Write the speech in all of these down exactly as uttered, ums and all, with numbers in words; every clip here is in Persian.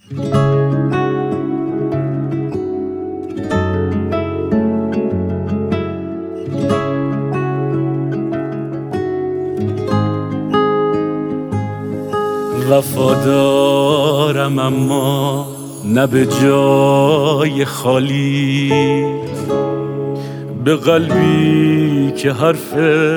وفادارم اما نه به جای خالی، به قلبی که حرف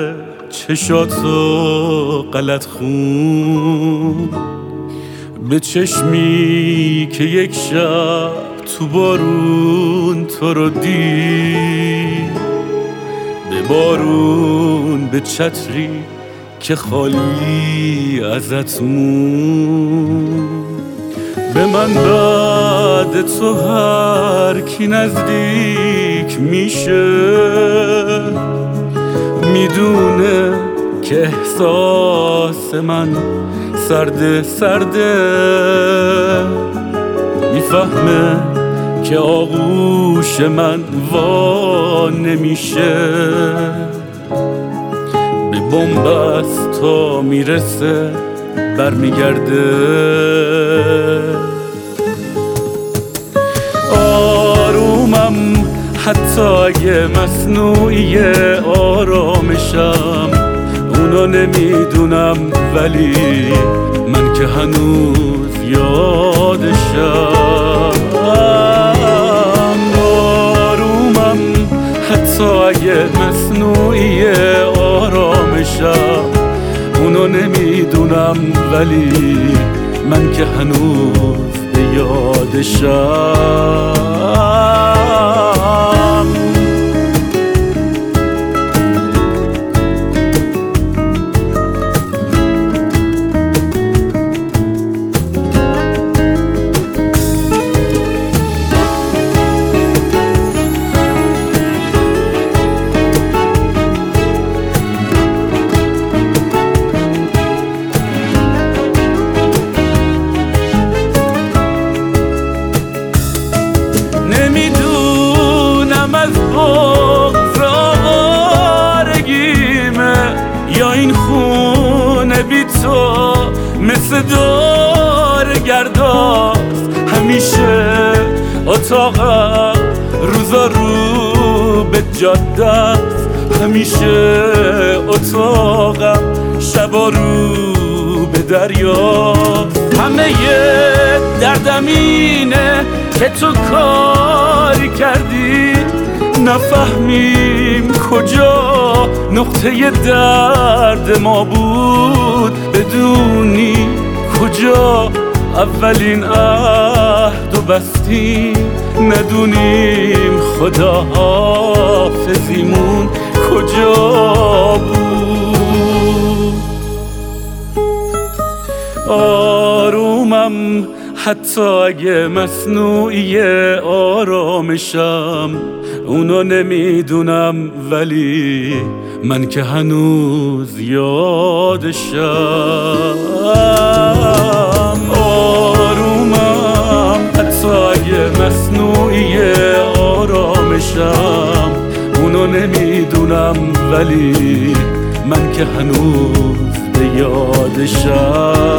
چشاتو غلط خون، به چشمی که یک شب تو بارون تو رو دید، به بارون، به چتری که خالی ازت مون. به من بعد تو هر کی نزدیک میشه میدونه که احساس من سرده سرده، میفهمه که آغوش من وا نمیشه، به بنبست تا میرسه برمیگرده. آرومم حتی اگه مصنوعی آرامشم، اونو نمیدونم ولی من که هنوز یادشم. آرومم حتی اگه مصنوعی آرامشم، اونو نمیدونم ولی من که هنوز به یادشم. نمیدونم از بغض آوارگیمه یا این خونه بی تو مثل دور گرداست. همیشه اتاقم روزا رو به جاده است، همیشه اتاقم شبا رو به دریاست. همه دردم اینه که تو کاری کردی نفهمیم کجا نقطه درد ما بود، بدونی کجا اولین عهد و بستیم، ندونیم خدا حافظیمون کجا بود. آرومم حتی اگه مصنوعی آرامشم، اونو نمیدونم ولی من که هنوز یادشم. آرومم حتی اگه مصنوعی آرامشم، اونو نمیدونم ولی من که هنوز به یادشم.